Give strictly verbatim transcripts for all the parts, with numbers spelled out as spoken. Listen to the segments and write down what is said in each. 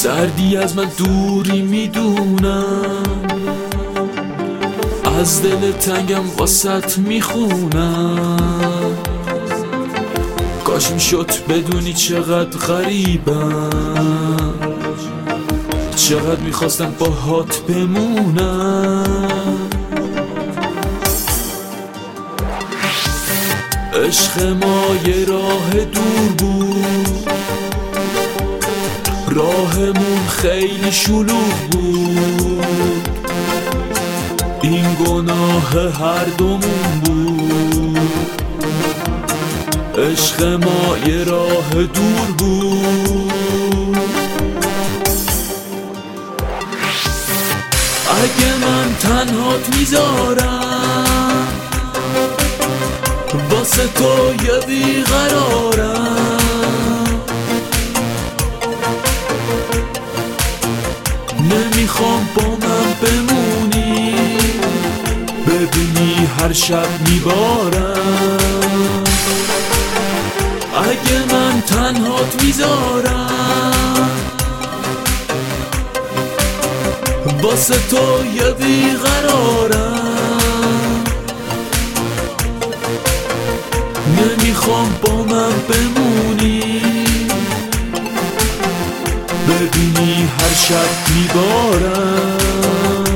سردی از من دوری میدونم، از دل تنگم واسط میخونم. کاش میشد بدونی چقدر غریبم، چقدر میخواستم با هات بمونم. عشق ما یه راه دور بود، راهمون خیلی شلوغ بود. این گناه هر دومون بود. عشق ما یه راه دور بود. اگه من تنهات میذارم، واسه تو یه بیقرارم. نمیخوام با من بمونی، ببینی هر شب میبارم. اگه من تنهات میذارم، واسه تو یه بیقرارم. نمیخوام با من بمونی، ببینی هر شب میبارم.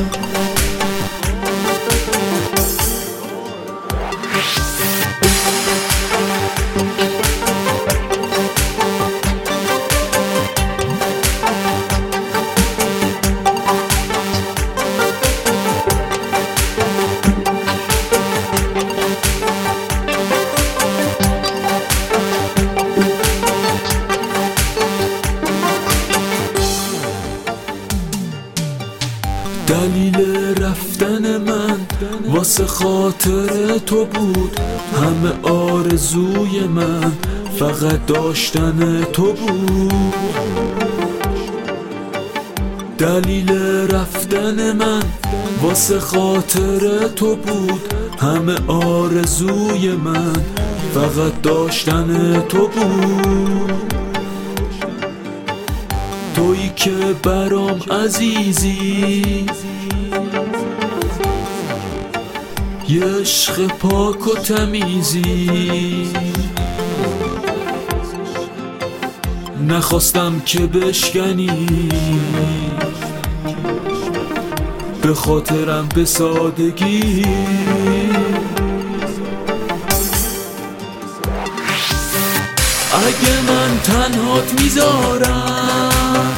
دلیل رفتن من واسه خاطر تو بود، همه آرزوی من فقط داشتن تو بود. دلیل رفتن من واسه خاطر تو بود، همه آرزوی من فقط داشتن تو بود. تویی که برام عزیزی، یه عشق پاک و تمیزی. نخواستم که بشکنی، به خاطرم به سادگی. اگه من تنهات میذارم،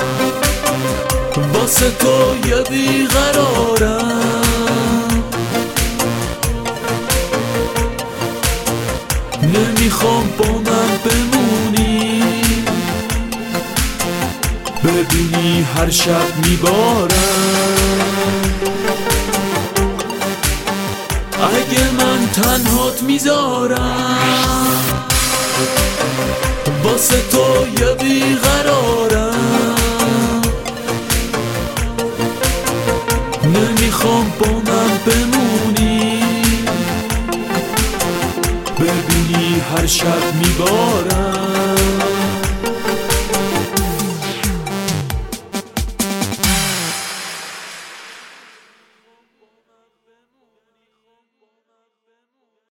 واسه تو یه بیقرارم. نمیخوام با من بمونی، ببینی هر شب میبارم. اگه من تنهات میذارم، واسه تو یه بیقرارم. نمیخوام با من بمونی، ببینی هر شب میبارم.